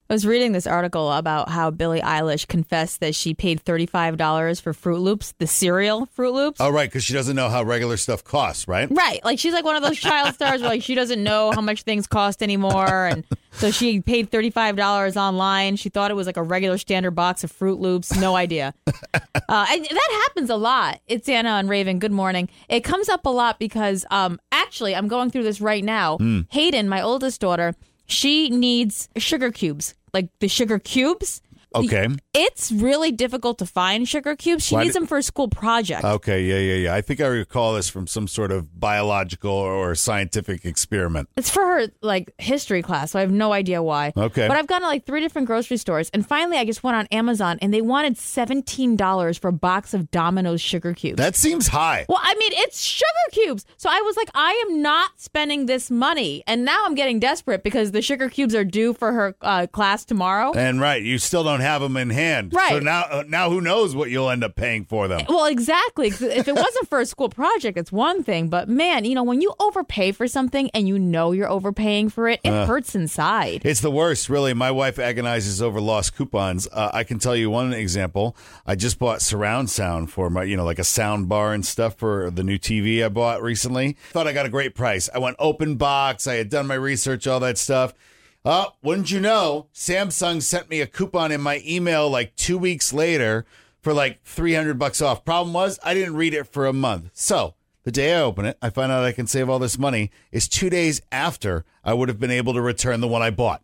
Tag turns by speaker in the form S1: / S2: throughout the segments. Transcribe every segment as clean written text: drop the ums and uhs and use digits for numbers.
S1: I was reading this article about how Billie Eilish confessed that she paid $35 for Fruit Loops, the cereal Fruit Loops.
S2: Oh, right, because she doesn't know how regular stuff costs, right?
S1: Right. Like, she's like one of those child stars where, like, she doesn't know how much things cost anymore. And so she paid $35 online. She thought it was like a regular standard box of Fruit Loops. No idea. And that happens a lot. It's Anna and Raven. Good morning. It comes up a lot because, actually, I'm going through this right now. Hayden, my oldest daughter, she needs sugar cubes, like the sugar cubes.
S2: Okay.
S1: It's really difficult to find sugar cubes. She needs them for a school project.
S2: Okay, yeah. I think I recall this from some sort of biological or scientific experiment.
S1: It's for her, like, history class, so I have no idea why.
S2: Okay.
S1: But I've gone to, like, 3 different grocery stores, and finally I just went on Amazon, and they wanted $17 for a box of Domino's sugar cubes.
S2: That seems high.
S1: Well, I mean, it's sugar cubes. So I was like, I am not spending this money. And now I'm getting desperate because the sugar cubes are due for her class tomorrow.
S2: And right, you still don't have them in hand.
S1: Right.
S2: So now who knows what you'll end up paying for them.
S1: Well, exactly. If it wasn't for a school project, it's one thing. But man, when you overpay for something and you know you're overpaying for it, it hurts inside.
S2: It's the worst, really. My wife agonizes over lost coupons. I can tell you one example. I just bought surround sound for my, like a sound bar and stuff for the new TV I bought recently. Thought I got a great price. I went open box. I had done my research, all that stuff. Wouldn't you know, Samsung sent me a coupon in my email like 2 weeks later for like $300 off. Problem was, I didn't read it for a month. So the day I open it, I find out I can save all this money. Is 2 days after I would have been able to return the one I bought.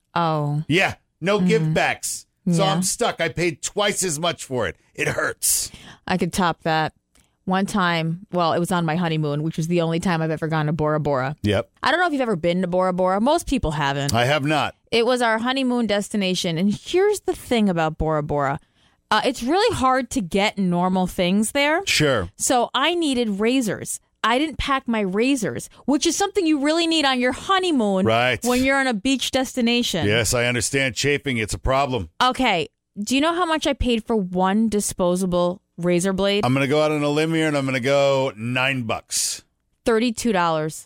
S1: Oh.
S2: Yeah, no give backs. So
S1: Yeah.
S2: I'm stuck. I paid twice as much for it. It hurts.
S1: I could top that. One time, well, it was on my honeymoon, which was the only time I've ever gone to Bora Bora.
S2: Yep.
S1: I don't know if you've ever been to Bora Bora. Most people haven't.
S2: I have not.
S1: It was our honeymoon destination. And here's the thing about Bora Bora. It's really hard to get normal things there.
S2: Sure.
S1: So I needed razors. I didn't pack my razors, which is something you really need on your honeymoon
S2: Right.
S1: when you're on a beach destination.
S2: Yes, I understand chafing. It's a problem.
S1: Okay. Do you know how much I paid for one disposable razor blade?
S2: I'm going to go out on a limb here and I'm going to go $9.
S1: $32.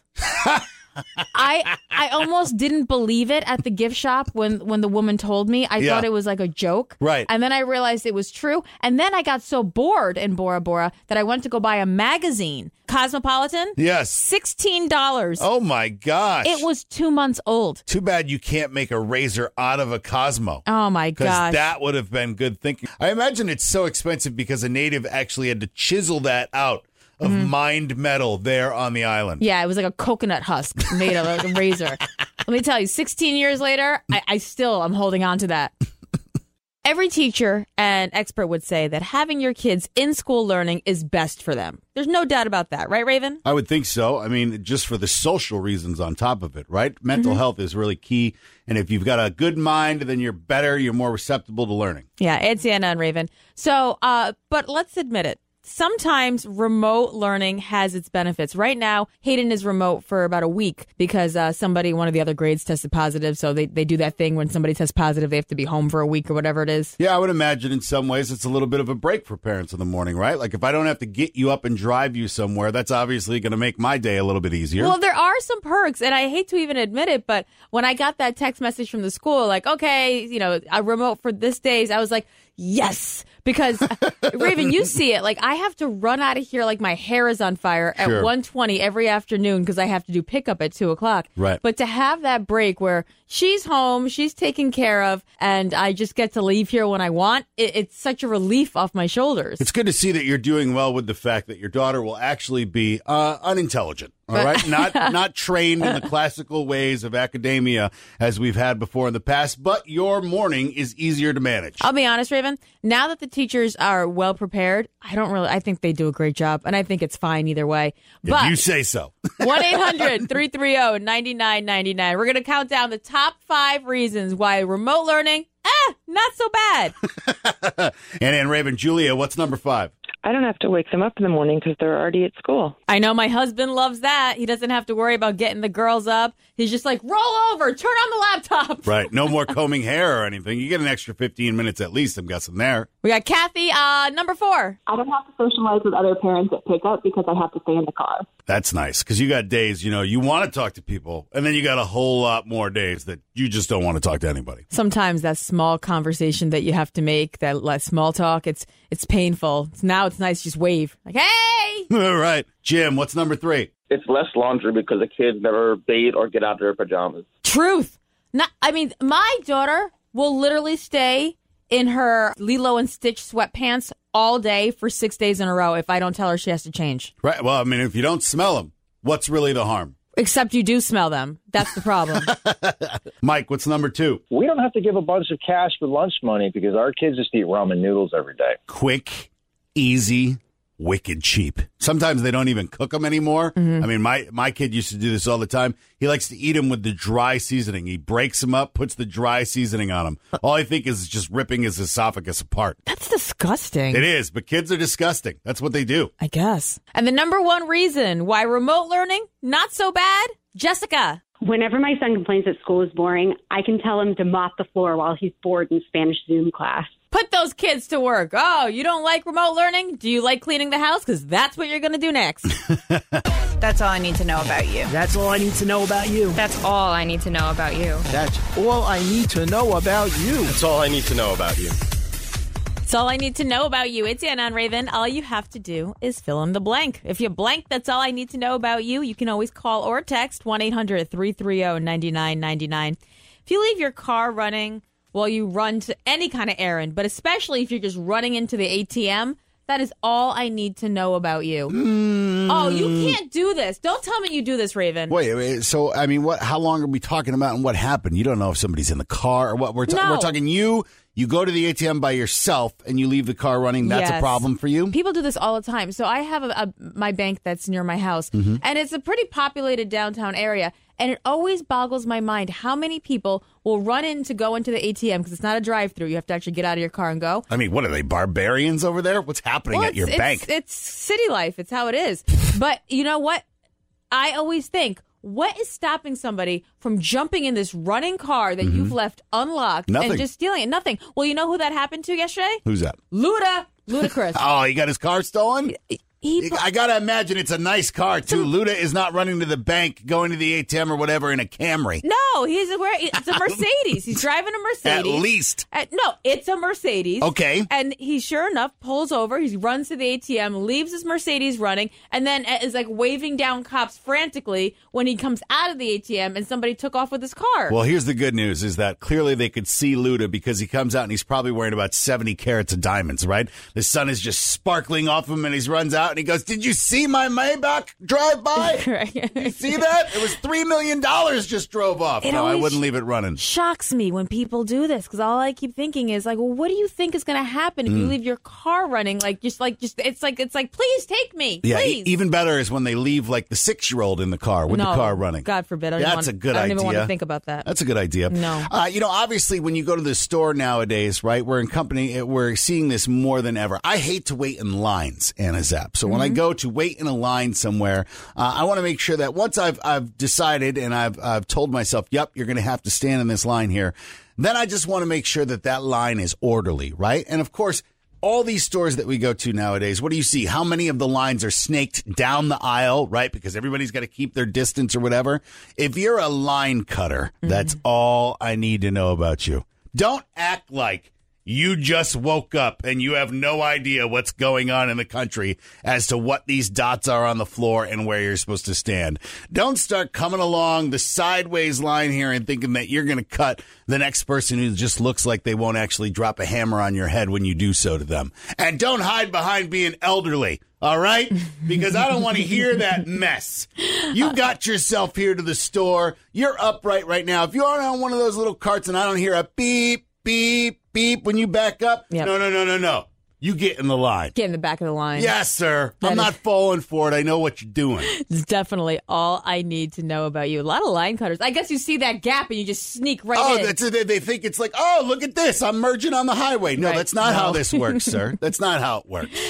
S1: I almost didn't believe it at the gift shop when the woman told me. I thought it was like a joke.
S2: Right.
S1: And then I realized it was true. And then I got so bored in Bora Bora that I went to go buy a magazine. Cosmopolitan?
S2: Yes.
S1: $16.
S2: Oh, my gosh.
S1: It was 2 months old.
S2: Too bad you can't make a razor out of a Cosmo.
S1: Oh, my
S2: Because
S1: gosh.
S2: that would have been good thinking. I imagine it's so expensive because a native actually had to chisel that out of mined metal there on the island.
S1: Yeah, it was like a coconut husk made of a razor. Let me tell you, 16 years later, I'm holding on to that. Every teacher and expert would say that having your kids in school learning is best for them. There's no doubt about that, right, Raven?
S2: I would think so. I mean, just for the social reasons on top of it, right? Mental health is really key. And if you've got a good mind, then you're better, you're more receptible to learning.
S1: Yeah, it's Anna and Raven. So, but let's admit it. Sometimes remote learning has its benefits. Right now, Hayden is remote for about a week because one of the other grades tested positive. So they do that thing when somebody tests positive, they have to be home for a week or whatever it is.
S2: Yeah, I would imagine in some ways it's a little bit of a break for parents in the morning, right? Like if I don't have to get you up and drive you somewhere, that's obviously going to make my day a little bit easier.
S1: Well, there are some perks, and I hate to even admit it, but when I got that text message from the school, like, okay, a remote for this days, I was like, yes, because Raven, you see it. Like I have to run out of here like my hair is on fire at
S2: Sure.
S1: 1:20 every afternoon because I have to do pickup at 2:00.
S2: Right.
S1: But to have that break where she's home, she's taken care of, and I just get to leave here when I want, it's such a relief off my shoulders.
S2: It's good to see that you're doing well with the fact that your daughter will actually be unintelligent. All right, not trained in the classical ways of academia as we've had before in the past, but your morning is easier to manage.
S1: I'll be honest, Raven. Now that the teachers are well prepared, I think they do a great job, and I think it's fine either way.
S2: If you say so.
S1: 1-800-330-9999. We're going to count down the top 5 reasons why remote learning, not so bad.
S2: And Raven, Julia, what's number 5?
S3: I don't have to wake them up in the morning because they're already at school.
S1: I know my husband loves that. He doesn't have to worry about getting the girls up. He's just like, roll over, turn on the laptop.
S2: Right. No more combing hair or anything. You get an extra 15 minutes at least, I'm guessing there.
S1: We got Kathy, number 4.
S4: I don't have to socialize with other parents at pickup because I have to stay in the car.
S2: That's nice because you got days, you want to talk to people, and then you got a whole lot more days that you just don't want to talk to anybody.
S1: Sometimes that small conversation that you have to make, that small talk, it's painful. Now it's nice to just wave. Like, hey!
S2: All right. Jim, what's number 3?
S5: It's less laundry because the kids never bathe or get out of their pajamas.
S1: Truth. My daughter will literally stay in her Lilo and Stitch sweatpants all day for 6 days in a row if I don't tell her she has to change.
S2: Right. Well, I mean, if you don't smell them, what's really the harm?
S1: Except you do smell them. That's the problem.
S2: Mike, what's number 2?
S6: We don't have to give a bunch of cash for lunch money because our kids just eat ramen noodles every day.
S2: Quick, easy, wicked cheap. Sometimes they don't even cook them anymore. I mean, my kid used to do this all the time. He likes to eat them with the dry seasoning. He breaks them up, puts the dry seasoning on them. All I think is just ripping his esophagus apart.
S1: That's disgusting.
S2: It is, but kids are disgusting. That's what they do.
S1: I guess. And the number one reason why remote learning, not so bad, Jessica.
S7: Whenever my son complains that school is boring, I can tell him to mop the floor while he's bored in Spanish Zoom class.
S1: Put those kids to work. Oh, you don't like remote learning? Do you like cleaning the house? Because that's what you're going to do next.
S8: That's all I need to know about you.
S9: That's all I need to know about you.
S8: That's all I need to know about you.
S9: That's all I need to know about you.
S10: That's all I need to know about you.
S1: That's all I need to know about you. It's Anna and Raven. All you have to do is fill in the blank. If you blank, that's all I need to know about you. You can always call or text 1-800-330-9999. If you leave your car running while you run to any kind of errand, but especially if you're just running into the ATM, that is all I need to know about you. Oh, you can't do this. Don't tell me you do this, Raven.
S2: Wait. So, I mean, how long are we talking about and what happened? You don't know if somebody's in the car or what. We're talking you go to the ATM by yourself and you leave the car running. That's a problem for you?
S1: People do this all the time. So I have my bank that's near my house, and it's a pretty populated downtown area. And it always boggles my mind how many people will run in to go into the ATM because it's not a drive-through. You have to actually get out of your car and go.
S2: I mean, what are they, barbarians over there? What's happening at your bank?
S1: It's city life. It's how it is. But you know what? I always think, what is stopping somebody from jumping in this running car that you've left unlocked and just stealing it? Nothing. Well, you know who that happened to yesterday?
S2: Who's that?
S1: Ludacris.
S2: Oh, he got his car stolen? I got to imagine it's a nice car, too. Luda is not running to the bank, going to the ATM or whatever in a Camry.
S1: No, it's a Mercedes. He's driving a Mercedes.
S2: At least.
S1: No, it's a Mercedes.
S2: Okay.
S1: And he, sure enough, pulls over. He runs to the ATM, leaves his Mercedes running, and then is like waving down cops frantically when he comes out of the ATM and somebody took off with his car.
S2: Well, here's the good news is that clearly they could see Luda because he comes out and he's probably wearing about 70 carats of diamonds, right? The sun is just sparkling off him and he runs out and he goes, "Did you see my Maybach drive by? You see that? It was $3 million just drove off." No, I wouldn't leave it running.
S1: Shocks me when people do this because all I keep thinking is like, well, what do you think is going to happen if you leave your car running? It's like, please take me.
S2: Yeah,
S1: please.
S2: Even better is when they leave like the 6-year-old in the car with the car running.
S1: God forbid.
S2: That's a good idea.
S1: I don't even want to think about that.
S2: That's a good idea.
S1: No.
S2: Obviously when you go to the store nowadays, right, we're seeing this more than ever. I hate to wait in lines, Anna Zapp. So when I go to wait in a line somewhere, I want to make sure that once I've decided and I've told myself, yep, you're going to have to stand in this line here, then I just want to make sure that line is orderly, right? And of course, all these stores that we go to nowadays, what do you see? How many of the lines are snaked down the aisle, right? Because everybody's got to keep their distance or whatever. If you're a line cutter, that's all I need to know about you. Don't act like you just woke up and you have no idea what's going on in the country as to what these dots are on the floor and where you're supposed to stand. Don't start coming along the sideways line here and thinking that you're going to cut the next person who just looks like they won't actually drop a hammer on your head when you do so to them. And don't hide behind being elderly. All right? Because I don't want to hear that mess. You got yourself here to the store. You're upright right now. If you're on one of those little carts and I don't hear a beep, beep, beep when you back up, no. You get in the line.
S1: Get in the back of the line.
S2: Yes, sir. I'm not falling for it. I know what you're doing.
S1: It's definitely all I need to know about you. A lot of line cutters. I guess you see that gap and you just sneak right in.
S2: They think it's like, oh, look at this. I'm merging on the highway. No, that's not how this works, sir. That's not how it works.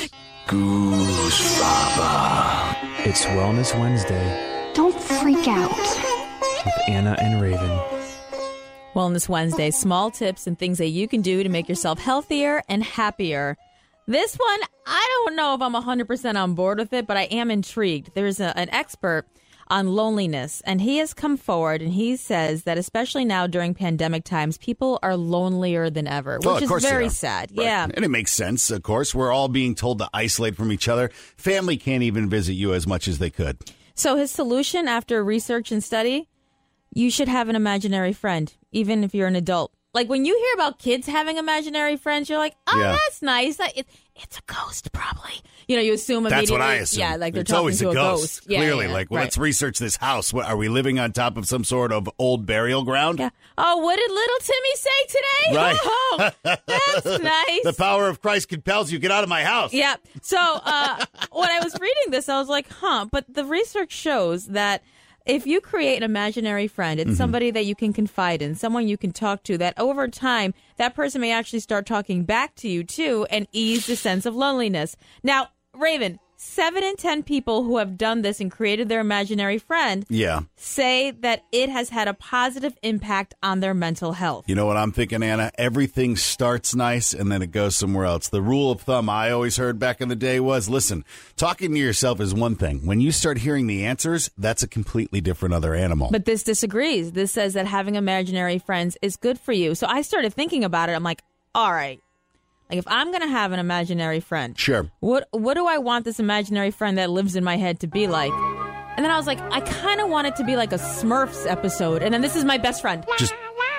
S10: Goose Baba.
S11: It's Wellness Wednesday.
S12: Don't freak out.
S11: With Anna and Raven.
S1: Wellness Wednesday, small tips and things that you can do to make yourself healthier and happier. This one, I don't know if I'm 100% on board with it, but I am intrigued. There's an expert on loneliness, and he has come forward and he says that especially now during pandemic times, people are lonelier than ever, which is very sad.
S2: Right.
S1: Yeah.
S2: And it makes sense, of course. We're all being told to isolate from each other. Family can't even visit you as much as they could.
S1: So his solution after research and study, you should have an imaginary friend, even if you're an adult. Like when you hear about kids having imaginary friends, you're like, oh, that's nice. It's a ghost, probably. You know, you assume immediately.
S2: That's what I assume.
S1: Yeah, like they're
S2: it's
S1: talking
S2: always
S1: to
S2: a ghost.
S1: Yeah,
S2: Clearly, let's research this house. What, are we living on top of some sort of old burial ground?
S1: Yeah. Oh, what did little Timmy say today?
S2: Right.
S1: Oh, that's nice.
S2: The power of Christ compels you. Get out of my house.
S1: Yeah. So when I was reading this, I was like, but the research shows that if you create an imaginary friend, it's somebody that you can confide in, someone you can talk to, that over time, that person may actually start talking back to you, too, and ease the sense of loneliness. Now, Raven, 7 in 10 people who have done this and created their imaginary friend say that it has had a positive impact on their mental health.
S2: You know what I'm thinking, Anna? Everything starts nice and then it goes somewhere else. The rule of thumb I always heard back in the day was, listen, talking to yourself is one thing. When you start hearing the answers, that's a completely different other animal.
S1: But this disagrees. This says that having imaginary friends is good for you. So I started thinking about it. I'm like, all right. Like, if I'm going to have an imaginary friend,
S2: sure.
S1: What do I want this imaginary friend that lives in my head to be like? And then I was like, I kind of want it to be like a Smurfs episode. And then this is my best friend.
S2: Just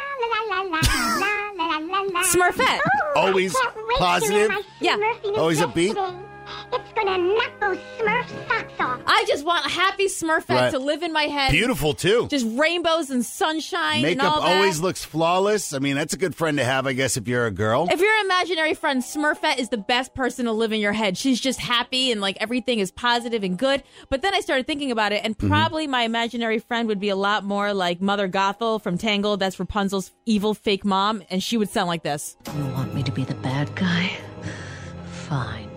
S1: Smurfette.
S2: Always positive.
S1: Yeah.
S2: Always upbeat.
S12: It's gonna knock those Smurf socks off.
S1: I just want a happy Smurfette to live in my head.
S2: Beautiful, too.
S1: Just rainbows and sunshine.
S2: Makeup
S1: and all that.
S2: always looks flawless. I mean, that's a good friend to have, I guess, if you're a girl.
S1: If you're an imaginary friend, Smurfette is the best person to live in your head. She's just happy and like everything is positive and good. But then I started thinking about it, and probably my imaginary friend would be a lot more like Mother Gothel from Tangled. That's Rapunzel's evil fake mom, and she would sound like this.
S13: You want me to be the bad guy? Fine.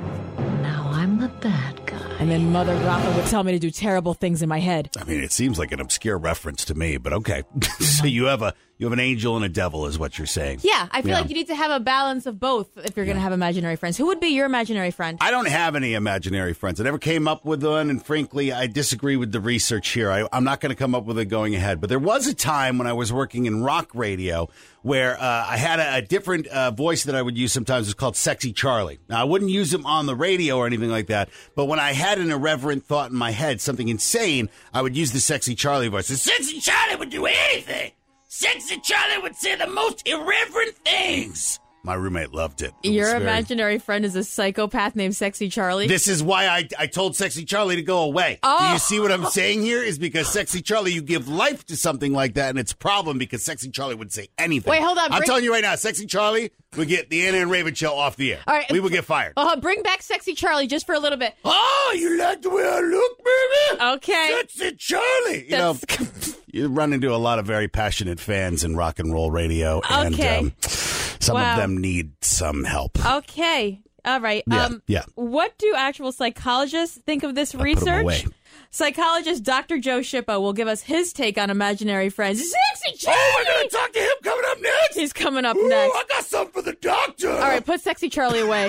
S13: Now I'm the bad guy.
S1: And then Mother Gothel would tell me to do terrible things in my head.
S2: I mean, it seems like an obscure reference to me, but okay. So you have an angel and a devil is what you're saying.
S1: Yeah, I feel like you need to have a balance of both if you're going to have imaginary friends. Who would be your imaginary friend?
S2: I don't have any imaginary friends. I never came up with one, and frankly, I disagree with the research here. I'm not going to come up with it going ahead. But there was a time when I was working in rock radio where I had a different voice that I would use sometimes. It was called Sexy Charlie. Now, I wouldn't use him on the radio or anything like that, but when I had an irreverent thought in my head, something insane, I would use the Sexy Charlie voice. The Sexy Charlie would do anything. Sexy Charlie would say the most irreverent things. My roommate loved it.
S1: Your imaginary friend is a psychopath named Sexy Charlie?
S2: This is why I told Sexy Charlie to go away.
S1: Oh.
S2: Do you see what I'm saying here? Is because Sexy Charlie, you give life to something like that, and it's a problem because Sexy Charlie would say anything.
S1: Wait, hold on.
S2: I'm telling you right now, Sexy Charlie would get the Anna and Raven show off the air.
S1: All right.
S2: We would get fired.
S1: Bring back Sexy Charlie just for a little bit.
S2: Oh, you like the way I look, baby?
S1: Okay.
S2: Sexy Charlie. You know, you run into a lot of very passionate fans in rock and roll radio, and some of them need some help.
S1: Okay. All right.
S2: Yeah.
S1: What do actual psychologists think of this research? Psychologist Dr. Joe Schippo will give us his take on imaginary friends. Sexy Charlie!
S2: Oh, we're going to talk to him coming up next?
S1: He's coming up next.
S2: I got something for the doctor.
S1: All right, put Sexy Charlie away.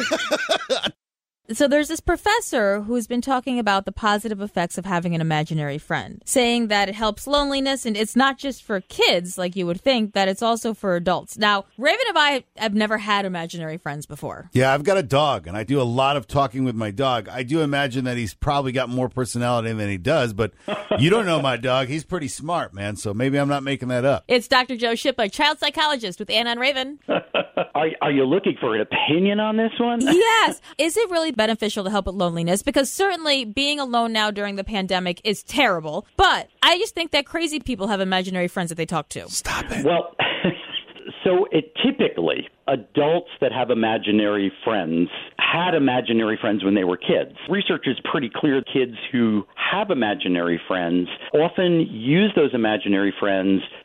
S1: So there's this professor who's been talking about the positive effects of having an imaginary friend, saying that it helps loneliness, and it's not just for kids like you would think, that it's also for adults. Now, Raven and I have never had imaginary friends before.
S2: Yeah, I've got a dog, and I do a lot of talking with my dog. I do imagine that he's probably got more personality than he does, but you don't know my dog. He's pretty smart, man, so maybe I'm not making that up.
S1: It's Dr. Joe Schippo, child psychologist with Anna and Raven.
S6: Are you looking for an opinion on this one?
S1: Yes. Is it really beneficial to help with loneliness? Because certainly being alone now during the pandemic is terrible. But I just think that crazy people have imaginary friends that they talk to.
S2: Stop it.
S14: Well, so typically adults that have imaginary friends had imaginary friends when they were kids. Research is pretty clear. Kids who have imaginary friends often use those imaginary friends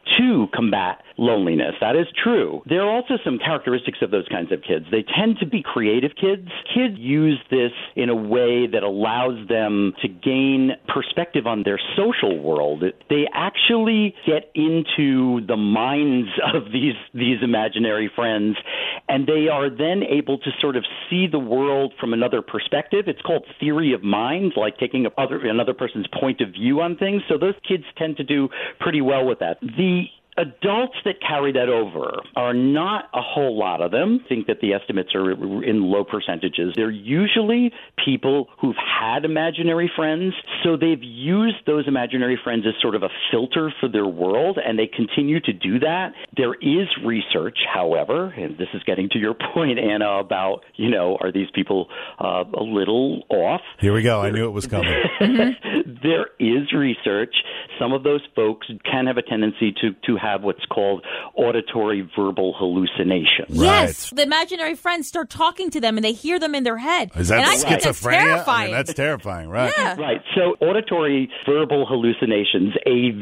S14: to combat loneliness. That is true. There are also some characteristics of those kinds of kids. They tend to be creative kids. Kids use this in a way that allows them to gain perspective on their social world. They actually get into the minds of these imaginary friends, and they are then able to sort of see the world from another perspective. It's called theory of mind, like taking another person's point of view on things. So those kids tend to do pretty well with that. The adults that carry that over are not a whole lot of them. I think that the estimates are in low percentages. They're usually people who've had imaginary friends, so they've used those imaginary friends as sort of a filter for their world, and they continue to do that. There is research, however, and this is getting to your point, Anna, about, are these people a little off?
S2: Here we go. I knew it was coming.
S14: There is research. Some of those folks can have a tendency to have what's called auditory verbal hallucination.
S1: Yes, the imaginary friends start talking to them and they hear them in their head.
S2: Is that
S1: schizophrenia?
S2: That's terrifying. That's terrifying, right?
S1: Yeah.
S14: Right. So auditory verbal hallucinations,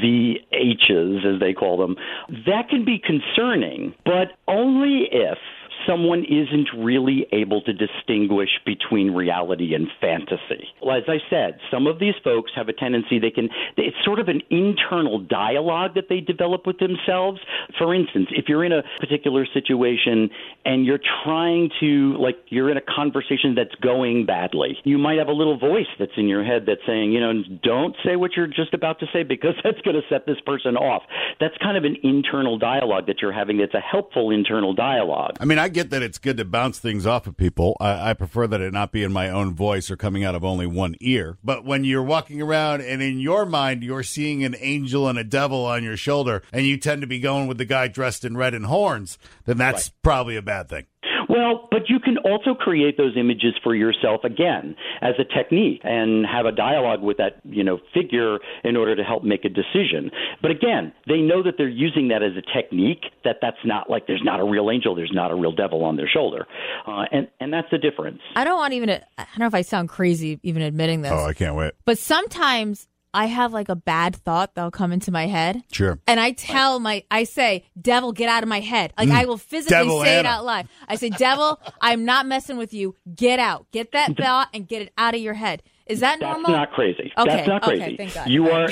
S14: AVHs as they call them, that can be concerning, but only if someone isn't really able to distinguish between reality and fantasy. Well, as I said, some of these folks have a tendency, it's sort of an internal dialogue that they develop with themselves. For instance, if you're in a particular situation and you're trying to, you're in a conversation that's going badly, you might have a little voice that's in your head that's saying, don't say what you're just about to say because that's going to set this person off. That's kind of an internal dialogue that you're having. That's a helpful internal dialogue.
S2: I mean, I get that it's good to bounce things off of people. I prefer that it not be in my own voice or coming out of only one ear. But when you're walking around and in your mind you're seeing an angel and a devil on your shoulder and you tend to be going with the guy dressed in red and horns, then that's probably a bad thing.
S14: Well, but you can also create those images for yourself, again, as a technique and have a dialogue with that, figure in order to help make a decision. But again, they know that they're using that as a technique, that's not like there's not a real angel, there's not a real devil on their shoulder. And that's the difference.
S1: I don't know if I sound crazy even admitting this.
S2: Oh, I can't wait.
S1: But sometimes I have a bad thought that'll come into my head.
S2: Sure.
S1: And I say, devil, get out of my head. I will physically say it out loud. I say, devil, I'm not messing with you. Get out. Get that thought and get it out of your head. Is that normal?
S14: That's not crazy.
S1: Okay.
S14: That's not crazy.
S1: Okay, thank God.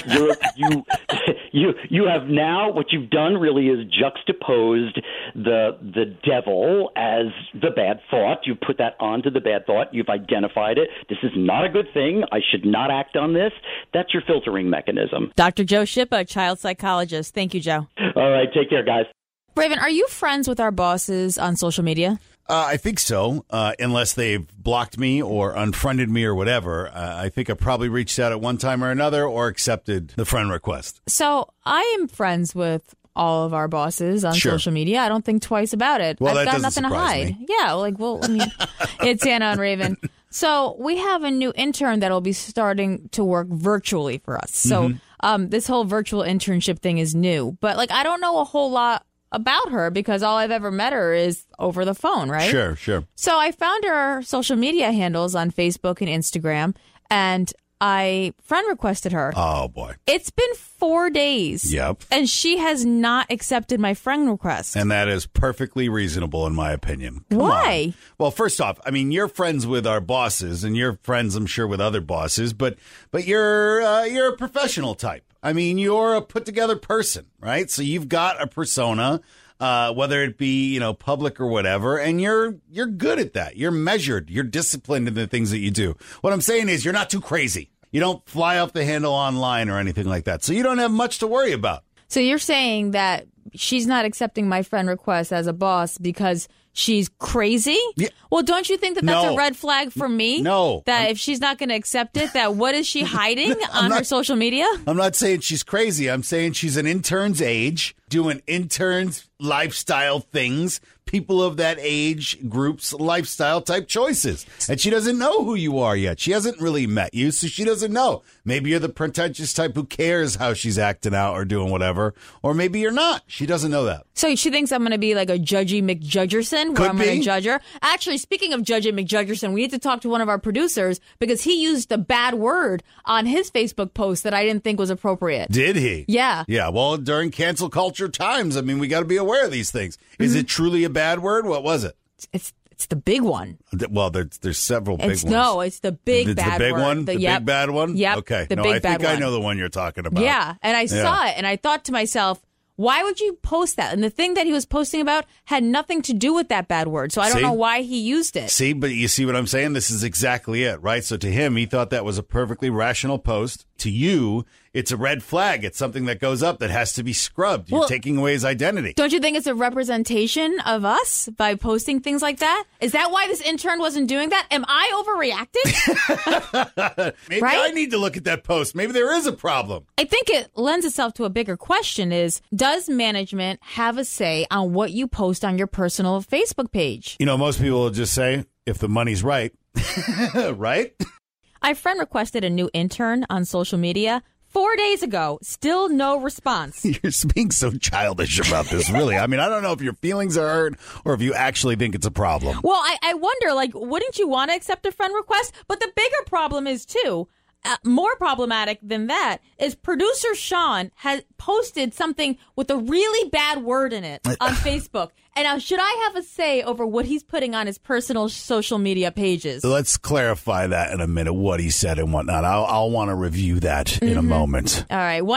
S14: You have now, what you've done really is juxtaposed the devil as the bad thought. You put that onto the bad thought. You've identified it. This is not a good thing. I should not act on this. That's your filtering mechanism.
S1: Dr. Joe Shipa, child psychologist. Thank you, Joe.
S14: All right. Take care, guys.
S1: Raven, are you friends with our bosses on social media?
S2: I think so, unless they've blocked me or unfriended me or whatever. I think I probably reached out at one time or another or accepted the friend request.
S1: So I am friends with all of our bosses on social media. I don't think twice about it.
S2: Well,
S1: I've got nothing to hide.
S2: Me.
S1: Yeah, it's Anna and Raven. So we have a new intern that'll be starting to work virtually for us. So this whole virtual internship thing is new. But I don't know a whole lot about her because all I've ever met her is over the phone, right?
S2: Sure.
S1: So I found her social media handles on Facebook and Instagram, and I friend requested her.
S2: Oh, boy.
S1: It's been 4 days.
S2: Yep.
S1: And she has not accepted my friend request.
S2: And that is perfectly reasonable, in my opinion.
S1: Why?
S2: Well, first off, I mean, you're friends with our bosses, and you're friends, I'm sure, with other bosses, but you're a professional type. I mean, you're a put-together person, right? So you've got a persona, whether it be, public or whatever, and you're good at that. You're measured. You're disciplined in the things that you do. What I'm saying is you're not too crazy. You don't fly off the handle online or anything like that. So you don't have much to worry about.
S1: So you're saying that she's not accepting my friend request as a boss because she's crazy?
S2: Yeah.
S1: Well, don't you think that that's a red flag for me?
S2: No.
S1: That if she's not going to accept it, that what is she hiding on her social media?
S2: I'm not saying she's crazy. I'm saying she's an intern's age, doing interns' lifestyle things, people of that age group's lifestyle type choices. And she doesn't know who you are yet. She hasn't really met you, so she doesn't know. Maybe you're the pretentious type who cares how she's acting out or doing whatever, or maybe you're not. She doesn't know that.
S1: So she thinks I'm going to be like a Judgy McJudgerson McJudgerson, where I'm going to judge her. Actually, speaking of judging McJudgerson, we need to talk to one of our producers because he used a bad word on his Facebook post that I didn't think was appropriate.
S2: Did he?
S1: Yeah.
S2: Yeah, well, during cancel culture times, I mean, we got to be aware of these things. Is it truly a bad word? What was it?
S1: It's the big one.
S2: Well, there's several big ones.
S1: No, it's the big bad
S2: big
S1: word.
S2: one? The big bad one?
S1: Yep.
S2: Okay.
S1: The
S2: No,
S1: big
S2: I
S1: bad
S2: think
S1: one.
S2: I know the one you're talking about.
S1: Yeah, and I saw it, and I thought to myself, why would you post that? And the thing that he was posting about had nothing to do with that bad word, so I don't know why he used it.
S2: See, but you see what I'm saying? This is exactly it, right? So to him, he thought that was a perfectly rational post. To you, it's a red flag. It's something that goes up that has to be scrubbed. You're taking away his identity.
S1: Don't you think it's a representation of us by posting things like that? Is that why this intern wasn't doing that? Am I overreacting?
S2: Maybe I need to look at that post. Maybe there is a problem.
S1: I think it lends itself to a bigger question is, does management have a say on what you post on your personal Facebook page?
S2: You know, most people will just say, if the money's right, right?
S1: My friend requested a new intern on social media 4 days ago. Still no response.
S2: You're being so childish about this, really. I mean, I don't know if your feelings are hurt or if you actually think it's a problem.
S1: Well, I wonder, wouldn't you want to accept a friend request? But the bigger problem is, too, more problematic than that, is producer Sean has posted something with a really bad word in it on Facebook. And now, should I have a say over what he's putting on his personal social media pages?
S2: Let's clarify that in a minute, what he said and whatnot. I'll want to review that in a moment.
S1: All right.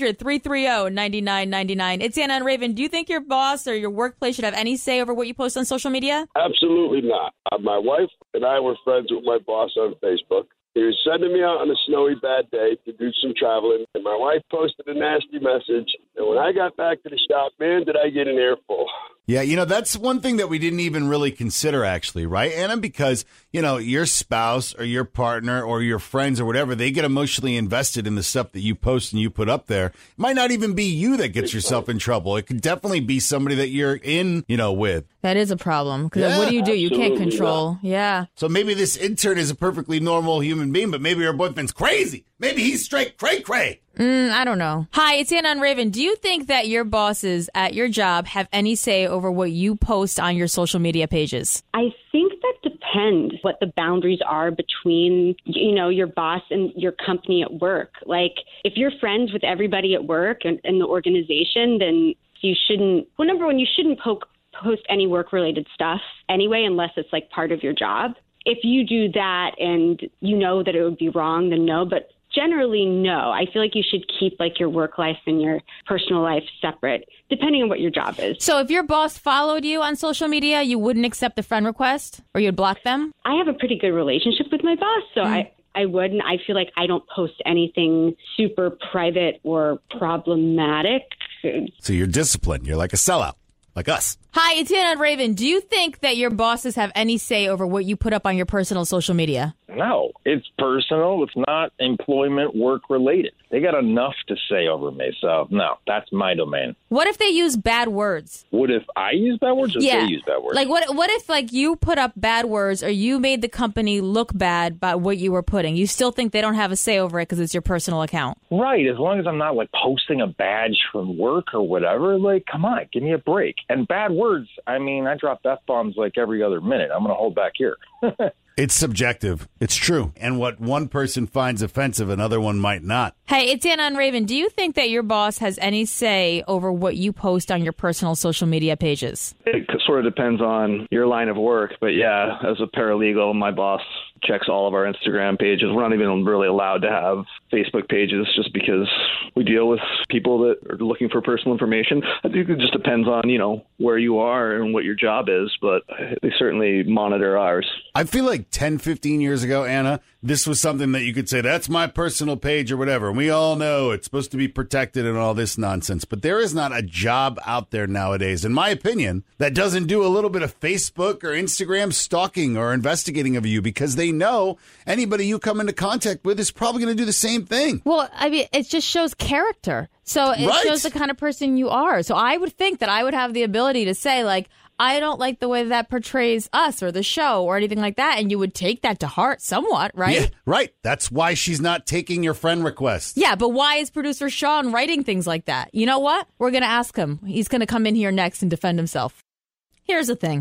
S1: 1-800-330-9999. It's Anna and Raven. Do you think your boss or your workplace should have any say over what you post on social media?
S10: Absolutely not. My wife and I were friends with my boss on Facebook. He was sending me out on a snowy, bad day to do some traveling, and my wife posted a nasty message. And when I got back to the shop, man, did I get an earful.
S2: Yeah, you know, that's one thing that we didn't even really consider, actually, right, Anna? Because, you know, your spouse or your partner or your friends or whatever, they get emotionally invested in the stuff that you post and you put up there. It might not even be you that gets yourself in trouble. It could definitely be somebody that you're in, with.
S1: That is a problem. Because what do? You can't control.
S10: Not.
S1: Yeah.
S2: So maybe this intern is a perfectly normal human being, but maybe her boyfriend's crazy. Maybe he's straight cray-cray.
S1: I don't know. Hi, it's Anna and Raven. Do you think that your bosses at your job have any say over what you post on your social media pages?
S7: I think that depends what the boundaries are between, your boss and your company at work. Like, if you're friends with everybody at work and the organization, then you shouldn't, well, number one, you shouldn't post any work-related stuff anyway, unless it's like part of your job. If you do that and you know that it would be wrong, then no. But generally, no. I feel like you should keep your work life and your personal life separate, depending on what your job is.
S1: So if your boss followed you on social media, you wouldn't accept the friend request or you'd block them?
S7: I have a pretty good relationship with my boss, so I wouldn't. I feel like I don't post anything super private or problematic.
S2: So you're disciplined. You're like a sellout, like us.
S1: Hi, it's Anna and Raven. Do you think that your bosses have any say over what you put up on your personal social media?
S6: No, it's personal. It's not employment work related. They got enough to say over me. So, no, that's my domain.
S1: What if they use bad words?
S6: What if I use bad words or they use bad words?
S1: What if you put up bad words or you made the company look bad by what you were putting? You still think they don't have a say over it because it's your personal account?
S6: Right. As long as I'm not posting a badge from work or whatever, come on, give me a break. And bad words, I mean, I drop F-bombs every other minute. I'm going to hold back here.
S2: It's subjective. It's true. And what one person finds offensive, another one might not.
S1: Hey, it's Anna and Raven. Do you think that your boss has any say over what you post on your personal social media pages?
S15: It sort of depends on your line of work. But yeah, as a paralegal, my boss checks all of our Instagram pages. We're not even really allowed to have Facebook pages just because we deal with people that are looking for personal information. I think it just depends on, where you are and what your job is, but they certainly monitor ours.
S2: I feel like 10, 15 years ago, Anna, this was something that you could say, that's my personal page or whatever. And we all know it's supposed to be protected and all this nonsense. But there is not a job out there nowadays, in my opinion, that doesn't do a little bit of Facebook or Instagram stalking or investigating of you because they know anybody you come into contact with is probably going to do the same thing.
S1: Well, I mean, it just shows character. So it shows the kind of person you are. So I would think that I would have the ability to say, I don't like the way that portrays us or the show or anything like that. And you would take that to heart somewhat, right?
S2: Yeah, right. That's why she's not taking your friend requests.
S1: Yeah, but why is producer Sean writing things like that? You know what? We're going to ask him. He's going to come in here next and defend himself. Here's the thing.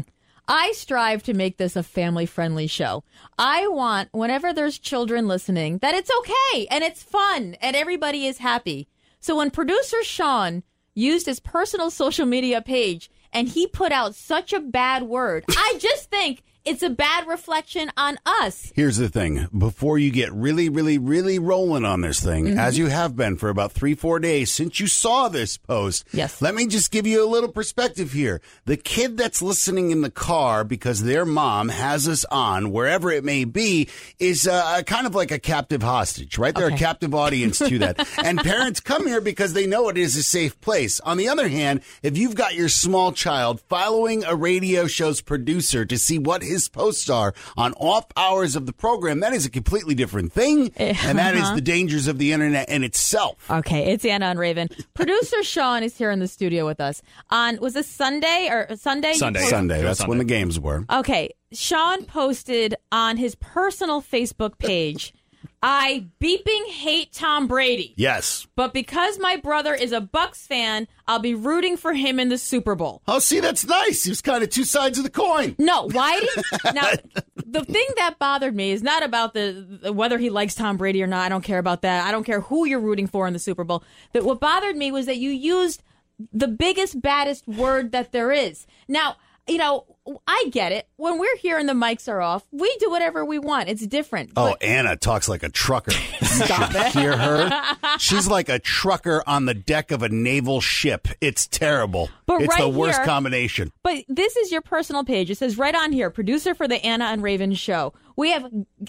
S1: I strive to make this a family-friendly show. I want, whenever there's children listening, that it's okay and it's fun and everybody is happy. So when producer Sean used his personal social media page and he put out such a bad word, I just think it's a bad reflection on us.
S2: Here's the thing. Before you get really, really, really rolling on this thing, as you have been for about 3-4 days since you saw this post, let me just give you a little perspective here. The kid that's listening in the car because their mom has us on, wherever it may be, is kind of like a captive hostage, right? They're a captive audience to that. And parents come here because they know it is a safe place. On the other hand, if you've got your small child following a radio show's producer to see what his posts are on off hours of the program, that is a completely different thing, and that is the dangers of the internet in itself.
S1: Okay, it's Anna and Raven. Producer Sean is here in the studio with us. Was this Sunday or Sunday?
S2: Sunday. That's when the games were.
S1: Okay, Sean posted on his personal Facebook page, I beeping hate Tom Brady.
S2: Yes.
S1: But because my brother is a Bucs fan, I'll be rooting for him in the Super Bowl.
S2: Oh, see, that's nice. It's kind of two sides of the coin.
S1: No, why did now the thing that bothered me is not about the whether he likes Tom Brady or not. I don't care about that. I don't care who you're rooting for in the Super Bowl. But what bothered me was that you used the biggest, baddest word that there is. Now, you know, I get it. When we're here and the mics are off, we do whatever we want. It's different.
S2: Oh, Anna talks like a trucker.
S1: Stop it.
S2: Hear her? She's like a trucker on the deck of a naval ship. It's terrible.
S1: But
S2: it's
S1: right
S2: the worst
S1: here,
S2: combination.
S1: But this is your personal page. It says right on here, producer for the Anna and Raven show. We have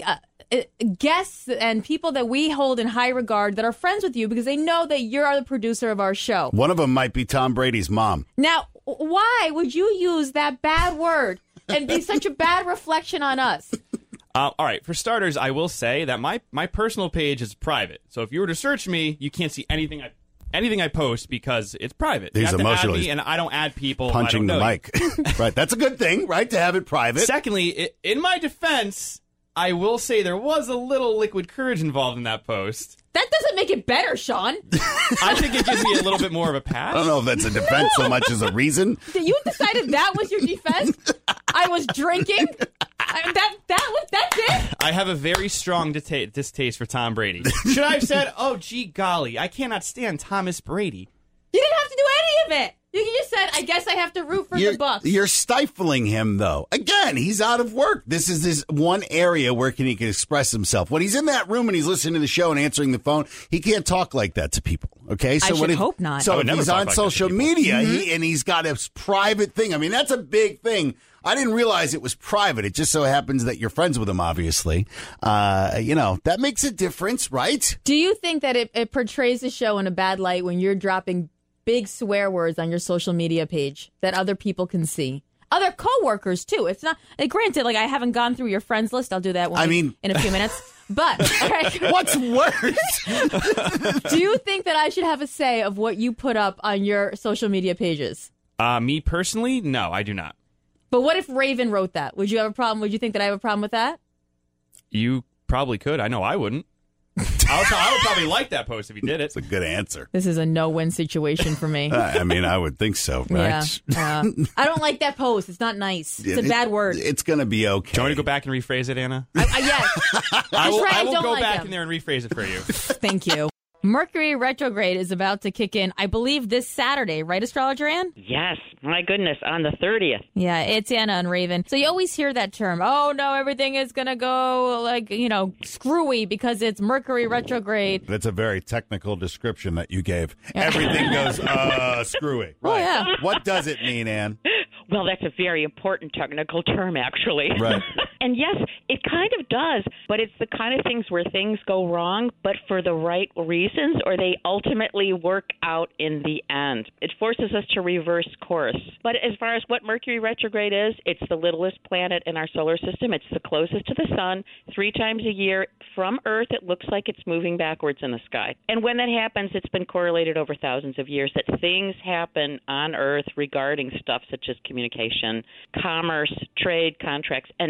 S1: guests and people that we hold in high regard that are friends with you because they know that you're the producer of our show.
S2: One of them might be Tom Brady's mom.
S1: Now, why would you use that bad word and be such a bad reflection on us?
S16: All right. For starters, I will say that my personal page is private. So if you were to search me, you can't see anything I post because it's private.
S2: He's
S16: you have
S2: emotional.
S16: To add me, and I don't add people.
S2: Punching the mic. Right. That's a good thing, right? To have it private.
S16: Secondly, in my defense, I will say there was a little liquid courage involved in that post.
S1: That doesn't make it better, Sean.
S16: I think it gives me a little bit more of a pass.
S2: I don't know if that's a defense so much as a reason.
S1: You decided that was your defense? I was drinking? That's it?
S16: I have a very strong distaste for Tom Brady. Should I have said, oh, gee golly, I cannot stand Thomas Brady?
S1: You didn't have to do any of it. You just said, I guess I have to root for the Bucs.
S2: You're stifling him, though. Again, he's out of work. This is this one area where he can express himself. When he's in that room and he's listening to the show and answering the phone, he can't talk like that to people. Okay,
S1: so I hope not.
S2: So if he's on social media and he's got a private thing, I mean, that's a big thing. I didn't realize it was private. It just so happens that you're friends with him, obviously. That makes a difference, right?
S1: Do you think that it portrays the show in a bad light when you're dropping big swear words on your social media page that other people can see? Other coworkers, too. It's not, granted, like, I haven't gone through your friends list. I'll do that in a few minutes. But
S2: what's worse?
S1: Do you think that I should have a say of what you put up on your social media pages?
S16: Me personally, no, I do not.
S1: But what if Raven wrote that? Would you have a problem? Would you think that I have a problem with that?
S16: You probably could. I know I wouldn't. I would probably like that post if you did it.
S2: It's a good answer.
S1: This is a no-win situation for me.
S2: I mean, I would think so, right?
S1: Yeah. I don't like that post. It's not nice. It's a bad word.
S2: It's going to be okay.
S16: Do you want me to go back and rephrase it, Anna?
S1: Yes.
S16: I will go back in there and rephrase it for you.
S1: Thank you. Mercury retrograde is about to kick in, I believe, this Saturday, right, Astrologer Ann?
S17: Yes. My goodness, on the 30th.
S1: Yeah, it's Anna and Raven. So you always hear that term, oh, no, everything is going to go, screwy because it's Mercury retrograde.
S2: That's a very technical description that you gave. Everything goes screwy. Right.
S1: Oh, yeah.
S2: What does it mean, Ann?
S17: Well, that's a very important technical term, actually.
S2: Right.
S17: And yes, it kind of does, but it's the kind of things where things go wrong, but for the right reasons, or they ultimately work out in the end. It forces us to reverse course. But as far as what Mercury retrograde is, it's the littlest planet in our solar system. It's the closest to the sun. 3 times a year from Earth, it looks like it's moving backwards in the sky. And when that happens, it's been correlated over thousands of years that things happen on Earth regarding stuff such as communication, commerce, trade, contracts. And now that we're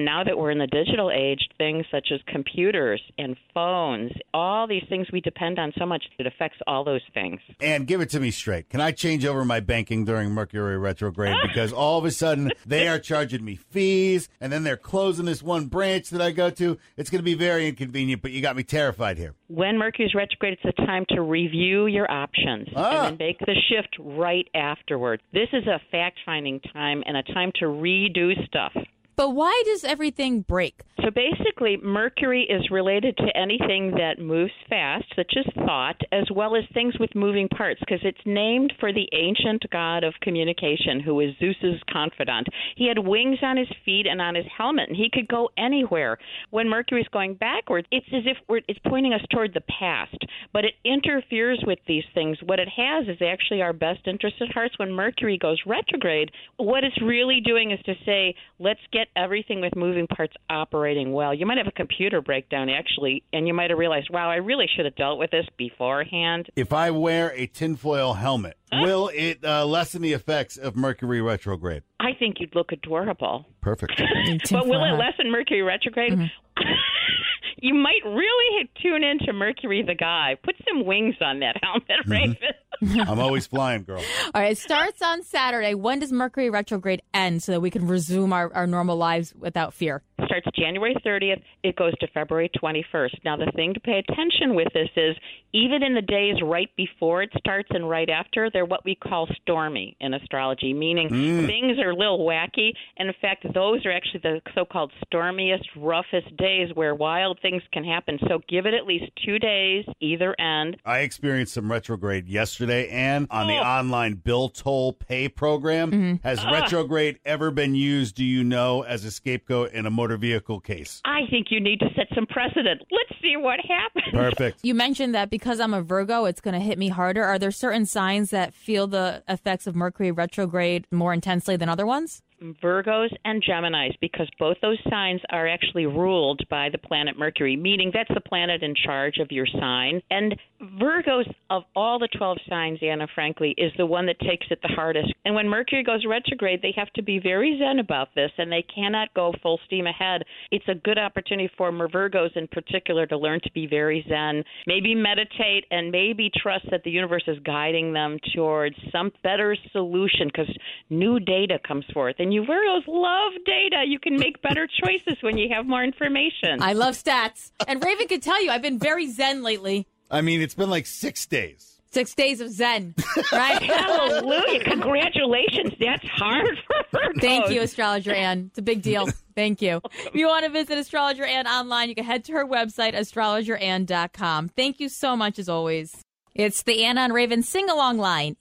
S17: we're in the digital age, things such as computers and phones, all these things we depend on so much, it affects all those things.
S2: And give it to me straight. Can I change over my banking during Mercury retrograde? Because all of a sudden they are charging me fees, and then they're closing this one branch that I go to. It's going to be very inconvenient, but you got me terrified here.
S17: When Mercury's retrograde, it's a time to review your options and then make the shift right afterward. This is a fact-finding time and a time to redo stuff.
S1: But why does everything break?
S17: So basically, Mercury is related to anything that moves fast, such as thought, as well as things with moving parts, because it's named for the ancient god of communication, who is Zeus's confidant. He had wings on his feet and on his helmet, and he could go anywhere. When Mercury's going backwards, it's as if it's pointing us toward the past, but it interferes with these things. What it has is actually our best interest at heart. When Mercury goes retrograde, what it's really doing is to say, let's get everything with moving parts operating well. You might have a computer breakdown, actually, and you might have realized, wow, I really should have dealt with this beforehand.
S2: If I wear a tinfoil helmet, will it lessen the effects of Mercury retrograde?
S17: I think you'd look adorable.
S2: Perfect.
S17: But will it lessen Mercury retrograde? Mm-hmm. You might really tune into Mercury the guy. Put some wings on that helmet, Raven.
S2: I'm always flying, girl.
S1: All right, it starts on Saturday. When does Mercury retrograde end so that we can resume our normal lives without fear?
S17: It starts January 30th. It goes to February 21st. Now, the thing to pay attention with this is even in the days right before it starts and right after, they're what we call stormy in astrology, meaning things are a little wacky. And in fact, those are actually the so-called stormiest, roughest days where wild things can happen. So give it at least 2 days, either end.
S2: I experienced some retrograde yesterday, and on the online bill toll pay program. Has retrograde ever been used, do you know, as a scapegoat in a motor vehicle case?
S17: I think you need to set some precedent. Let's see what happens.
S2: Perfect.
S1: You mentioned that because I'm a Virgo, it's going to hit me harder. Are there certain signs that feel the effects of Mercury retrograde more intensely than other ones?
S17: Virgos and Geminis, because both those signs are actually ruled by the planet Mercury, meaning that's the planet in charge of your sign. And Virgos, of all the 12 signs, Anna, frankly, is the one that takes it the hardest. And when Mercury goes retrograde, they have to be very zen about this, and they cannot go full steam ahead. It's a good opportunity for Virgos in particular to learn to be very zen, maybe meditate, and maybe trust that the universe is guiding them towards some better solution, because new data comes forth. And you Virgos love data. You can make better choices when you have more information.
S1: I love stats. And Raven could tell you, I've been very zen lately.
S2: I mean, it's been like 6 days.
S1: 6 days of zen, right?
S17: Hallelujah. Congratulations. That's hard for Virgos.
S1: Thank you, Astrologer Ann. It's a big deal. Thank you. If you want to visit Astrologer Ann online, you can head to her website, astrologerann.com. Thank you so much, as always. It's the Anna and Raven sing-along line,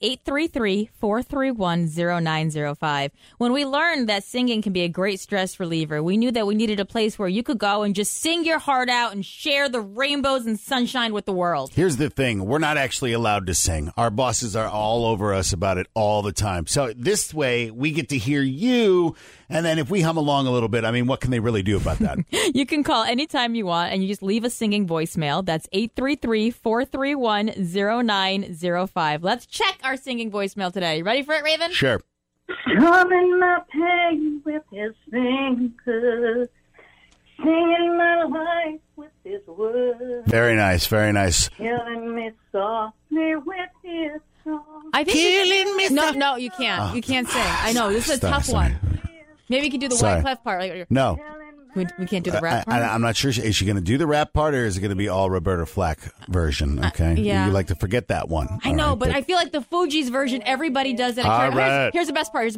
S1: 833-431-0905. When we learned that singing can be a great stress reliever, we knew that we needed a place where you could go and just sing your heart out and share the rainbows and sunshine with the world.
S2: Here's the thing. We're not actually allowed to sing. Our bosses are all over us about it all the time. So this way, we get to hear you, and then if we hum along a little bit, I mean, what can they really do about that?
S1: You can call anytime you want, and you just leave a singing voicemail. That's 833-431-0905. Let's check our singing voicemail today. You ready for it, Raven?
S2: Sure.
S18: Drumming my pain with his fingers, singing my life with his words.
S2: Very nice, very nice.
S18: Killing me softly with his song.
S1: I think killing me. No, you can't. You can't sing. I know this is a tough one. Maybe you can do the Wyclef part. Like,
S2: no.
S1: We can't do the rap part?
S2: I'm not sure. Is she going to do the rap part, or is it going to be all Roberta Flack version? Okay.
S1: Yeah.
S2: You like to forget that one.
S1: I know, but I feel like the Fugees version, everybody does it.
S2: All right.
S1: Here's the best part.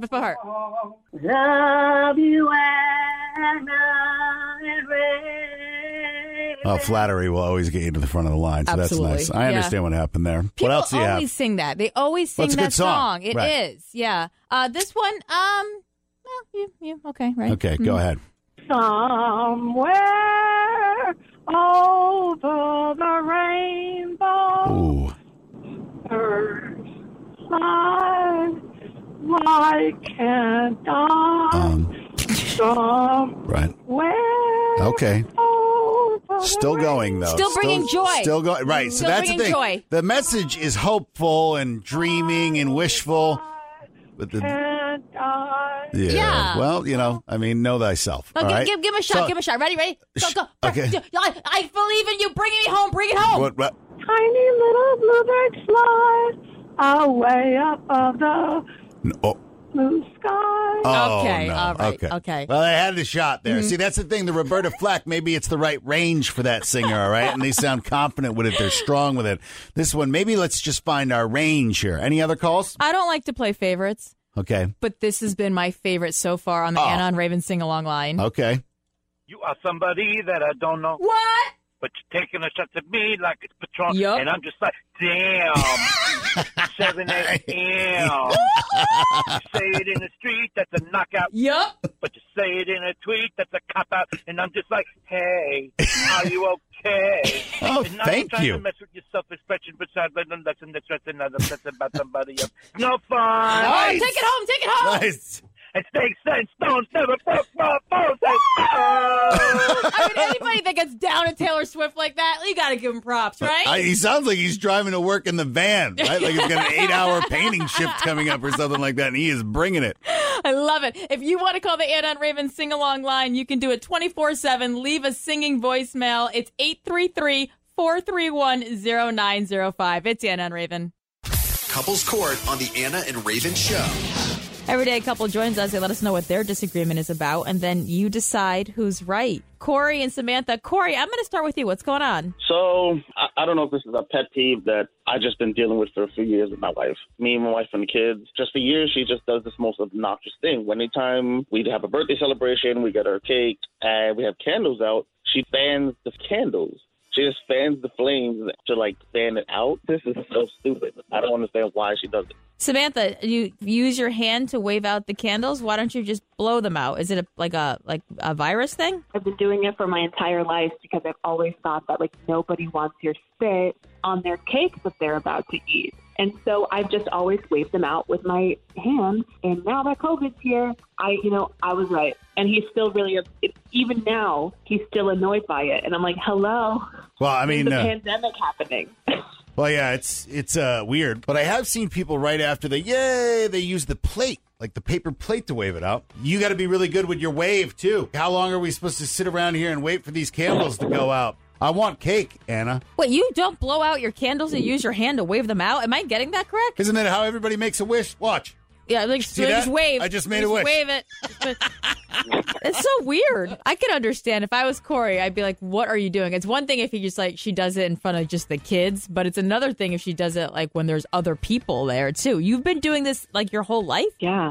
S18: Love you, Anna and Ray.
S2: Oh, flattery will always get you to the front of the line, so
S1: Absolutely.
S2: That's nice. I understand what happened there.
S1: People
S2: what else do you have?
S1: always sing that. They always sing
S2: it's a
S1: that
S2: good song.
S1: It
S2: right.
S1: is, yeah. This one, okay, right.
S2: Okay, go ahead.
S18: Somewhere over the rainbow,
S2: ooh,
S18: birds fly. Why can't I?
S2: Right. Okay. Still going, though.
S1: Still bringing joy.
S2: Still going. Right. So
S1: Still
S2: that's the thing.
S1: Joy.
S2: The message is hopeful and dreaming and wishful. But
S18: Can't I
S1: Yeah.
S2: Well, know thyself.
S1: Oh,
S2: all right?
S1: give him a shot.
S2: So-
S1: give him a shot. Ready? Go.
S2: Okay.
S1: I believe in you. Bringing me home. Bring it home.
S2: What?
S18: Tiny little bluebird fly away up of the blue sky.
S2: Oh,
S1: Okay,
S2: no.
S1: all right, okay.
S2: Well, I had a shot there.
S1: Mhm.
S2: See, that's the thing. The Roberta Flack, maybe it's the right range for that singer, all right? And they sound confident with it. They're strong with it. This one, maybe let's just find our range here. Any other calls?
S1: I don't like to play favorites,
S2: Okay.
S1: but this has been my favorite so far on the Anna and Raven sing-along line.
S2: Okay.
S19: You are somebody that I don't know.
S1: What?
S19: But you're taking a shot at me like it's Patron.
S1: Yup.
S19: And I'm just like, damn. 7 a.m. You say it in the street, that's a knockout.
S1: Yup.
S19: But you say it in a tweet, that's a cop-out. And I'm just like, hey, are you okay?
S2: Oh,
S19: and now
S2: thank
S19: you're trying
S2: you.
S19: to mess with your self-expression, besides that's another that's about somebody else. No fun.
S2: Nice.
S1: Take it home. Take it home.
S2: Nice.
S19: And stakes and stones never broke my bones.
S1: I mean, anybody that gets down to Taylor Swift like that, you got to give him props, right?
S2: He sounds like he's driving to work in the van, right? Like he's got an 8-hour painting shift coming up or something like that, and he is bringing it.
S1: I love it. If you want to call the Anna and Raven sing-along line, you can do it 24/7. Leave a singing voicemail. It's 833-431-0905. It's Anna and Raven.
S20: Couples Court on the Anna and Raven Show.
S1: Every day a couple joins us. They let us know what their disagreement is about, and then you decide who's right. Corey and Samantha. Corey, I'm going to start with you. What's going on?
S5: So, I don't know if this is a pet peeve that I've just been dealing with for a few years with my wife. Me and my wife and the kids. Just for years, she just does this most obnoxious thing. Anytime we have a birthday celebration, we get her cake, and we have candles out, she fans the candles. She just fans the flames to, fan it out. This is so stupid. I don't understand why she does it.
S1: Samantha, you use your hand to wave out the candles. Why don't you just blow them out? Is it a virus thing?
S4: I've been doing it for my entire life because I've always thought that nobody wants your spit on their cake that they're about to eat. And so I've just always waved them out with my hands. And now that COVID's here, I was right. And he's still really, even now, he's still annoyed by it. And I'm like, hello.
S2: Well, I mean,
S4: there's a pandemic happening.
S2: Well, yeah, it's weird. But I have seen people right after they use the plate, like the paper plate to wave it out. You got to be really good with your wave, too. How long are we supposed to sit around here and wait for these candles to go out? I want cake, Anna.
S1: Wait, you don't blow out your candles and use your hand to wave them out? Am I getting that correct?
S2: Isn't that how everybody makes a wish? Watch.
S1: Yeah, just wave.
S2: I just made a wish.
S1: Wave it. It's so weird. I can understand. If I was Corey, I'd be like, what are you doing? It's one thing if he just she does it in front of just the kids, but it's another thing if she does it when there's other people there too. You've been doing this your whole life?
S4: Yeah.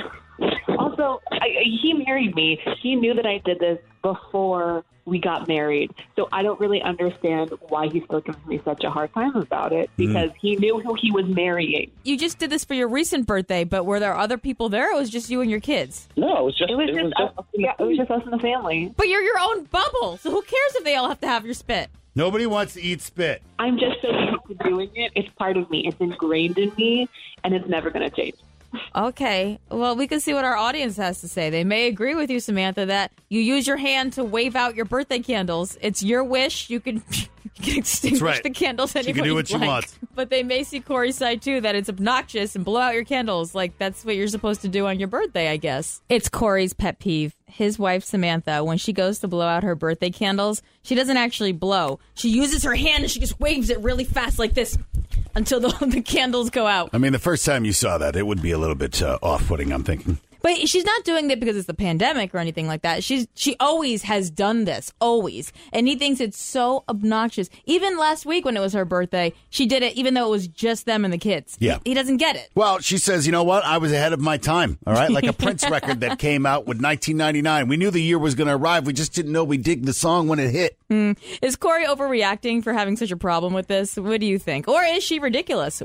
S4: Also, he married me. He knew that I did this before we got married. So I don't really understand why he still gives me such a hard time about it because he knew who he was marrying.
S1: You just did this for your recent birthday, but were there other people there or was it just you and your kids?
S5: No, it was just
S4: us and the family.
S1: But you're your own bubble. So who cares if they all have to have your spit?
S2: Nobody wants to eat spit.
S4: I'm just so used to doing it. It's part of me. It's ingrained in me and it's never going to change.
S1: Okay. Well, we can see what our audience has to say. They may agree with you, Samantha, that you use your hand to wave out your birthday candles. It's your wish. You can extinguish the candles
S2: She can do what she wants.
S1: But they may see Corey's side, too, that it's obnoxious and blow out your candles. That's what you're supposed to do on your birthday, I guess. It's Corey's pet peeve. His wife, Samantha, when she goes to blow out her birthday candles, she doesn't actually blow. She uses her hand and she just waves it really fast like this until the candles go out.
S2: I mean, the first time you saw that, it would be a little bit off-putting, I'm thinking.
S1: But she's not doing it because it's the pandemic or anything like that. She always has done this, always. And he thinks it's so obnoxious. Even last week when it was her birthday, she did it even though it was just them and the kids.
S2: Yeah.
S1: He doesn't get it.
S2: Well, she says, you know what? I was ahead of my time, all right? Like a Prince record that came out with 1999. We knew the year was going to arrive. We just didn't know we dig the song when it hit.
S1: Is Corey overreacting for having such a problem with this? What do you think? Or is she ridiculous?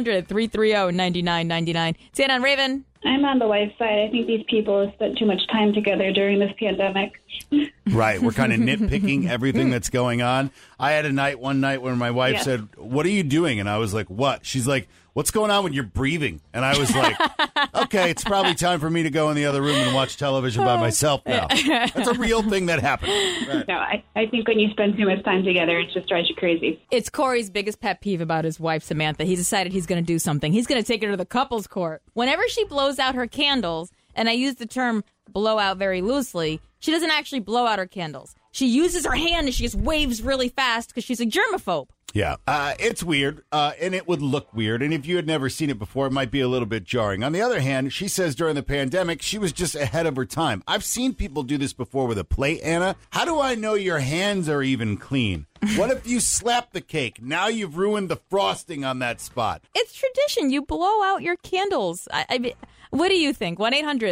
S1: 1-800-330-9999. It's Anna and Raven.
S21: I'm on the wife's side. I think these people have spent too much time together during this pandemic.
S2: Right. We're kind of nitpicking everything that's going on. I had one night where my wife said, "What are you doing?" And I was like, "What?" She's like, "What's going on with your breathing?" And I was like, okay, it's probably time for me to go in the other room and watch television by myself now. That's a real thing that happened. Right.
S21: No, I think when you spend too much time together, it just drives you crazy.
S1: It's Corey's biggest pet peeve about his wife, Samantha. He's decided he's going to do something. He's going to take her to the couples court. Whenever she blows out her candles, and I use the term blow out very loosely, she doesn't actually blow out her candles. She uses her hand and she just waves really fast because she's a germaphobe.
S2: Yeah, it's weird, and it would look weird. And if you had never seen it before, it might be a little bit jarring. On the other hand, she says during the pandemic, she was just ahead of her time. I've seen people do this before with a plate, Anna. How do I know your hands are even clean? What if you slap the cake? Now you've ruined the frosting on that spot.
S1: It's tradition. You blow out your candles. I mean, what do you think?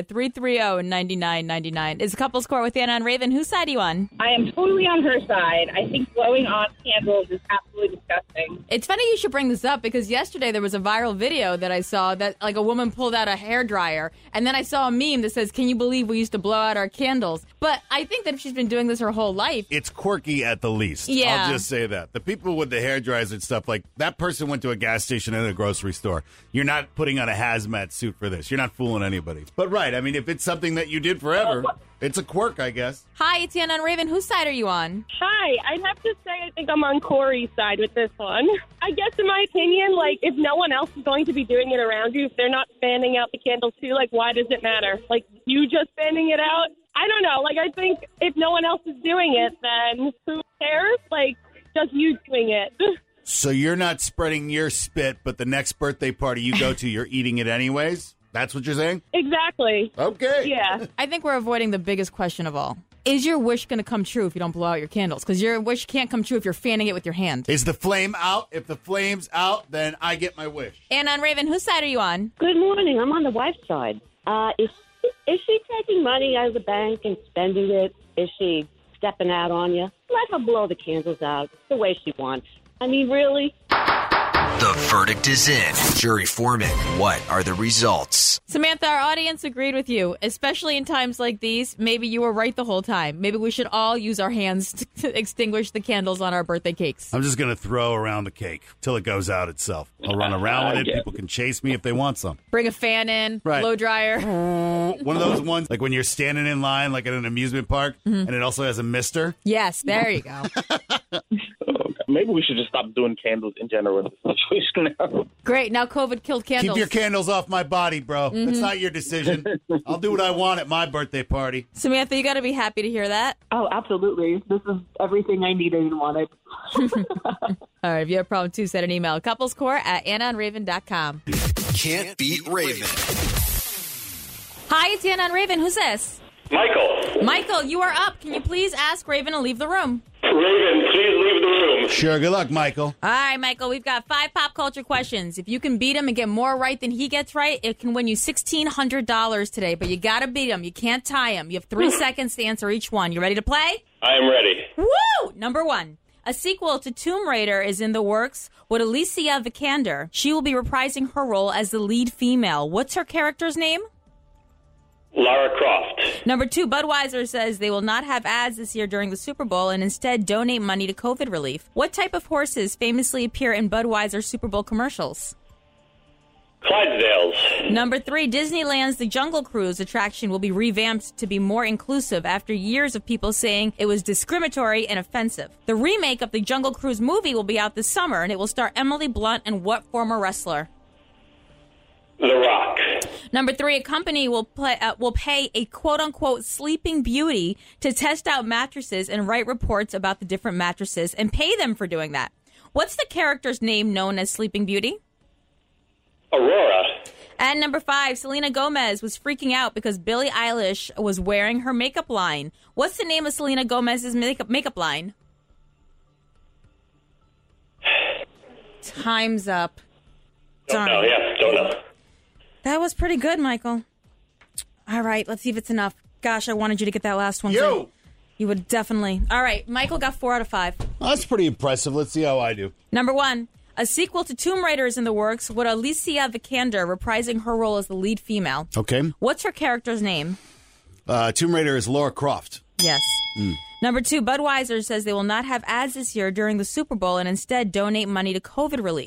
S1: 1-800-330-9999 is Couples Court with Anna and Raven. Whose side are you on?
S3: I am totally on her side. I think blowing on candles is absolutely disgusting.
S1: It's funny you should bring this up because yesterday there was a viral video that I saw that like a woman pulled out a hairdryer, and then I saw a meme that says, "Can you believe we used to blow out our candles?" But I think that she's been doing this her whole life.
S2: It's quirky at the least.
S1: Yeah.
S2: I'll just say that. The people with the hairdryers and stuff, like that person went to a gas station and a grocery store. You're not putting on a hazmat suit for this. You're not fooling anybody. But right, I mean, if it's something that you did forever, it's a quirk, I guess.
S1: Hi, it's Anna and Raven. Whose side are you on?
S3: Hi, I'd have to say I think I'm on Corey's side with this one. I guess in my opinion, like, if no one else is going to be doing it around you, if they're not fanning out the candles too, like, why does it matter? Like, you just fanning it out? I don't know. Like, I think if no one else is doing it, then who cares? Like, just you doing it.
S2: So you're not spreading your spit, but the next birthday party you go to, you're eating it anyways? That's what you're saying?
S3: Exactly.
S2: Okay.
S3: Yeah.
S1: I think we're avoiding the biggest question of all. Is your wish going to come true if you don't blow out your candles? Because your wish can't come true if you're fanning it with your hand.
S2: Is the flame out? If the flame's out, then I get my wish.
S1: Anna and Raven, whose side are you on?
S22: Good morning. I'm on the wife's side. Is she taking money out of the bank and spending it? Is she stepping out on you? Let her blow the candles out the way she wants. I mean, really?
S20: The verdict is in. Jury foreman, what are the results?
S1: Samantha, our audience agreed with you, especially in times like these. Maybe you were right the whole time. Maybe we should all use our hands to extinguish the candles on our birthday cakes.
S2: I'm just going to throw around the cake till it goes out itself. I'll run around with it. People can chase me if they want some.
S1: Bring a fan in,
S2: Right.
S1: blow dryer.
S2: One of those ones, like when you're standing in line, like at an amusement park, and it also has a mister.
S1: Yes, there you go.
S5: Maybe we should just stop doing candles in general in this situation now.
S1: Great. Now COVID killed candles.
S2: Keep your candles off my body, bro. It's not your decision. I'll do what I want at my birthday party.
S1: Samantha, you got to be happy to hear that.
S4: Oh, absolutely. This is everything I needed and wanted.
S1: All right. If you have a problem, too, send an email. couplescore@annaandraven.com.
S20: Can't beat Raven.
S1: Hi, it's Anna and Raven. Who's this?
S23: Michael.
S1: Michael, you are up. Can you please ask Raven to leave the room?
S23: Raven, please leave the room.
S2: Sure. Good luck, Michael.
S1: All right, Michael, we've got 5 pop culture questions. If you can beat him and get more right than he gets right, it can win you $1,600 today. But you got to beat him. You can't tie him. You have 3 seconds to answer each one. You ready to play?
S23: I am ready.
S1: Woo! Number 1. A sequel to Tomb Raider is in the works with Alicia Vikander. She will be reprising her role as the lead female. What's her character's name?
S23: Lara Croft.
S1: Number 2, Budweiser says they will not have ads this year during the Super Bowl and instead donate money to COVID relief. What type of horses famously appear in Budweiser Super Bowl commercials?
S23: Clydesdales.
S1: Number 3, Disneyland's The Jungle Cruise attraction will be revamped to be more inclusive after years of people saying it was discriminatory and offensive. The remake of the Jungle Cruise movie will be out this summer, and it will star Emily Blunt and what former wrestler?
S23: The Rock.
S1: Number 3, a company will pay a quote-unquote sleeping beauty to test out mattresses and write reports about the different mattresses and pay them for doing that. What's the character's name known as Sleeping Beauty?
S23: Aurora.
S1: And number 5, Selena Gomez was freaking out because Billie Eilish was wearing her makeup line. What's the name of Selena Gomez's makeup line? Time's up.
S23: Don't know. Yes, don't know.
S1: That was pretty good, Michael. All right, let's see if it's enough. Gosh, I wanted you to get that last one.
S2: Yo!
S1: You would definitely. All right, Michael got 4 out of 5.
S2: Well, that's pretty impressive. Let's see how I do.
S1: Number 1, a sequel to Tomb Raider is in the works with Alicia Vikander reprising her role as the lead female.
S2: Okay.
S1: What's her character's name?
S2: Tomb Raider is Lara Croft.
S1: Yes. Number 2, Budweiser says they will not have ads this year during the Super Bowl and instead donate money to COVID relief.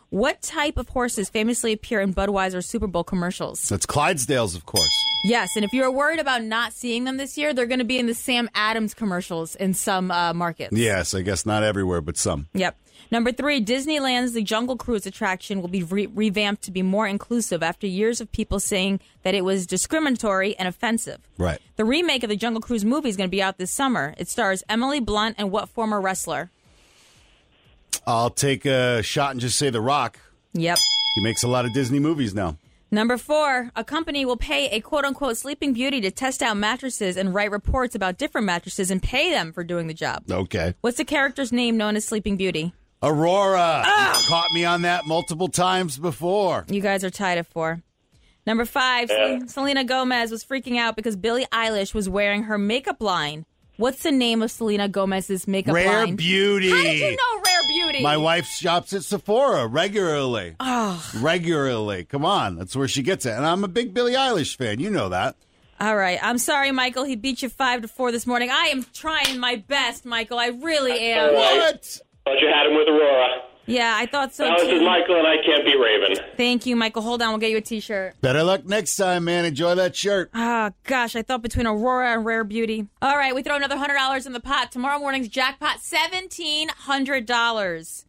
S1: What type of horses famously appear in Budweiser Super Bowl commercials?
S2: That's Clydesdales, of course.
S1: Yes, and if you're worried about not seeing them this year, they're going to be in the Sam Adams commercials in some markets.
S2: Yes, I guess not everywhere, but some.
S1: Yep. Number 3, Disneyland's The Jungle Cruise attraction will be revamped to be more inclusive after years of people saying that it was discriminatory and offensive.
S2: Right.
S1: The remake of the Jungle Cruise movie is going to be out this summer. It stars Emily Blunt and what former wrestler?
S2: I'll take a shot and just say The Rock.
S1: Yep.
S2: He makes a lot of Disney movies now.
S1: Number 4, a company will pay a quote-unquote Sleeping Beauty to test out mattresses and write reports about different mattresses and pay them for doing the job.
S2: Okay.
S1: What's the character's name known as Sleeping Beauty?
S2: Aurora. You caught me on that multiple times before.
S1: You guys are tied at 4. Number 5, Selena Gomez was freaking out because Billie Eilish was wearing her makeup line. What's the name of Selena Gomez's makeup line?
S2: Rare Beauty.
S1: How did you know Rare Beauty?
S2: My wife shops at Sephora regularly.
S1: Oh.
S2: Regularly. Come on. That's where she gets it. And I'm a big Billie Eilish fan. You know that.
S1: All right. I'm sorry, Michael. He beat you 5-4 this morning. I am trying my best, Michael. I really am.
S2: What?
S23: But you had him with Aurora.
S1: Yeah, I thought so,
S23: Now this is
S1: too.
S23: Michael, and I can't be Raven.
S1: Thank you, Michael. Hold on. We'll get you a T-shirt.
S2: Better luck next time, man. Enjoy that shirt.
S1: Ah, gosh. I thought between Aurora and Rare Beauty. All right. We throw another $100 in the pot. Tomorrow morning's jackpot, $1,700.